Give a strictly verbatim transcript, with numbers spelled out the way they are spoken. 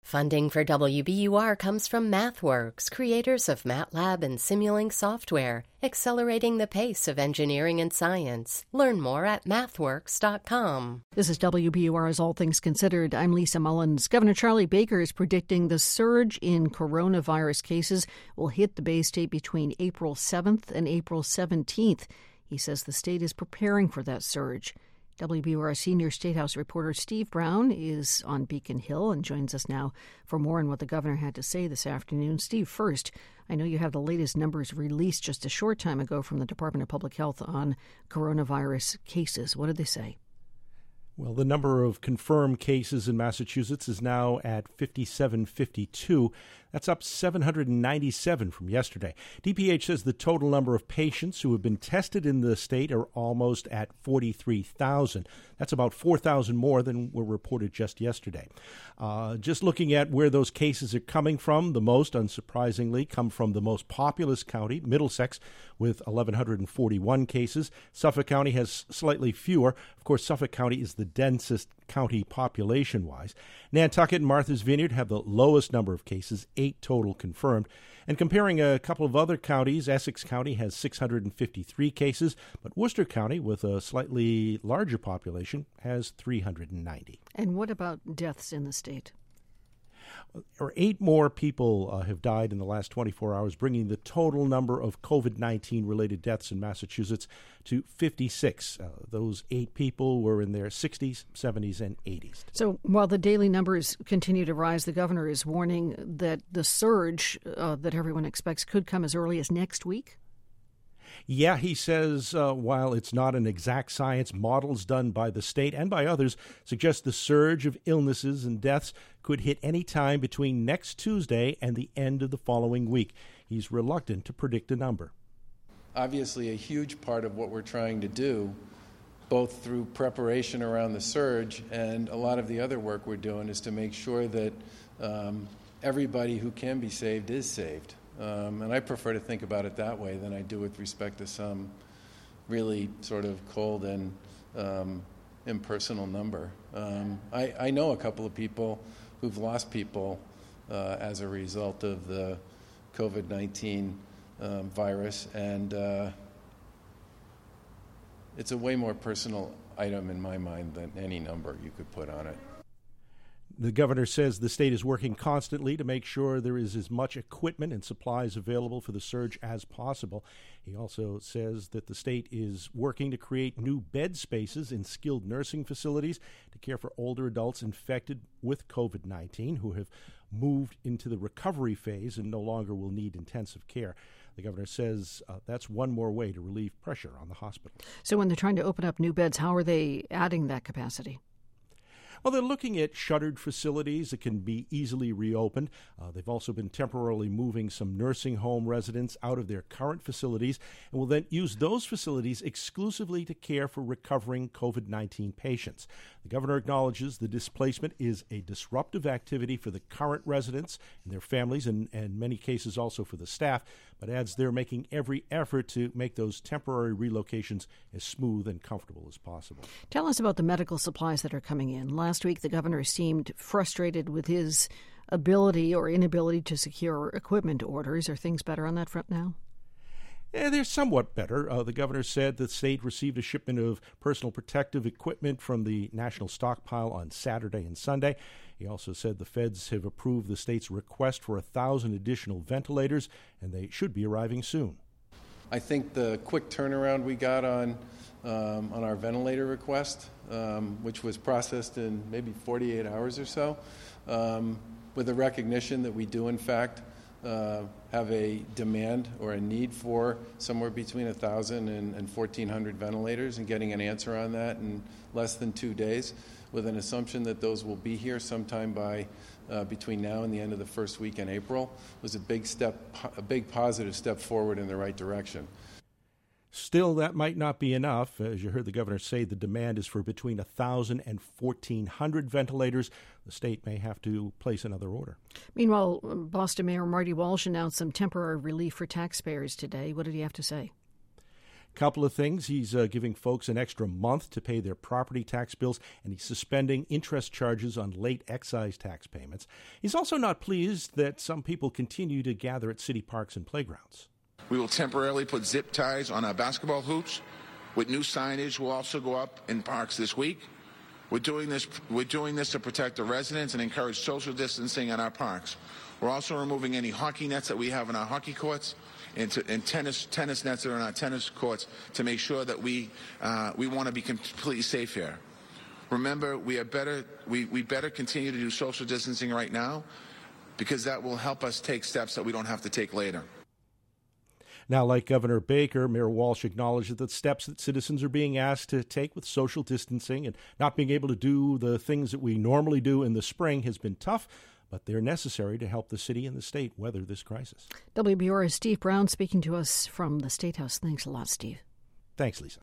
Funding for W B U R comes from MathWorks, creators of MATLAB and Simulink software, accelerating the pace of engineering and science. Learn more at mathworks dot com. This is W B U R's All Things Considered. I'm Lisa Mullins. Governor Charlie Baker is predicting the surge in coronavirus cases will hit the Bay State between April seventh and April seventeenth. He says the state is preparing for that surge. W B U R senior State House reporter Steve Brown is on Beacon Hill and joins us now for more on what the governor had to say this afternoon. Steve, first, I know you have the latest numbers released just a short time ago from the Department of Public Health on coronavirus cases. What did they say? Well, the number of confirmed cases in Massachusetts is now at fifty-seven fifty-two. That's up seven hundred ninety-seven from yesterday. D P H says the total number of patients who have been tested in the state are almost at forty-three thousand. That's about four thousand more than were reported just yesterday. Uh, just looking at where those cases are coming from, the most, unsurprisingly, come from the most populous county, Middlesex, with one thousand one hundred forty-one cases. Suffolk County has slightly fewer. Of course, Suffolk County is the densest county population-wise. Nantucket and Martha's Vineyard have the lowest number of cases, eight total confirmed. And comparing a couple of other counties, Essex County has six hundred fifty-three cases, but Worcester County, with a slightly larger population, has three hundred ninety. And what about deaths in the state? Or eight more people uh, have died in the last twenty-four hours, bringing the total number of COVID nineteen related deaths in Massachusetts to fifty-six. Uh, those eight people were in their sixties, seventies, and eighties. So while the daily numbers continue to rise, the governor is warning that the surge uh, that everyone expects could come as early as next week. Yeah, he says uh, while it's not an exact science, models done by the state and by others suggest the surge of illnesses and deaths could hit any time between next Tuesday and the end of the following week. He's reluctant to predict a number. Obviously, a huge part of what we're trying to do, both through preparation around the surge and a lot of the other work we're doing, is to make sure that um, everybody who can be saved is saved. Um, and I prefer to think about it that way than I do with respect to some really sort of cold and um, impersonal number. Um, I, I know a couple of people who've lost people uh, as a result of the COVID nineteen um, virus, and uh, it's a way more personal item in my mind than any number you could put on it. The governor says the state is working constantly to make sure there is as much equipment and supplies available for the surge as possible. He also says that the state is working to create new bed spaces in skilled nursing facilities to care for older adults infected with COVID nineteen who have moved into the recovery phase and no longer will need intensive care. The governor says uh, that's one more way to relieve pressure on the hospital. So when they're trying to open up new beds, how are they adding that capacity? Well, they're looking at shuttered facilities that can be easily reopened. Uh, they've also been temporarily moving some nursing home residents out of their current facilities and will then use those facilities exclusively to care for recovering COVID nineteen patients. The governor acknowledges the displacement is a disruptive activity for the current residents and their families, and in many cases also for the staff, but adds they're making every effort to make those temporary relocations as smooth and comfortable as possible. Tell us about the medical supplies that are coming in. Last week, the governor seemed frustrated with his ability or inability to secure equipment orders. Are things better on that front now? Yeah, they're somewhat better. Uh, the governor said the state received a shipment of personal protective equipment from the national stockpile on Saturday and Sunday. He also said the feds have approved the state's request for a thousand additional ventilators, and they should be arriving soon. I think the quick turnaround we got on um, on our ventilator request, um, which was processed in maybe forty-eight hours or so, um, with the recognition that we do, in fact, uh, have a demand or a need for somewhere between one thousand and, and fourteen hundred ventilators, and getting an answer on that in less than two days, with an assumption that those will be here sometime by uh, between now and the end of the first week in April, was a big step, a big positive step forward in the right direction. Still, that might not be enough. As you heard the governor say, the demand is for between one thousand and fourteen hundred ventilators. The state may have to place another order. Meanwhile, Boston Mayor Marty Walsh announced some temporary relief for taxpayers today. What did he have to say? Couple of things. He's uh, giving folks an extra month to pay their property tax bills, and he's suspending interest charges on late excise tax payments. He's also not pleased that some people continue to gather at city parks and playgrounds. We will temporarily put zip ties on our basketball hoops. With new signage will also go up in parks this week. We're doing this, we're doing this to protect the residents and encourage social distancing in our parks. We're also removing any hockey nets that we have in our hockey courts and, to, and tennis tennis nets that are in our tennis courts to make sure that we uh, we want to be completely safe here. Remember, we are better we, we better continue to do social distancing right now because that will help us take steps that we don't have to take later. Now, like Governor Baker, Mayor Walsh acknowledged that the steps that citizens are being asked to take with social distancing and not being able to do the things that we normally do in the spring has been tough, but they're necessary to help the city and the state weather this crisis. W B R's Steve Brown speaking to us from the State House. Thanks a lot, Steve. Thanks, Lisa.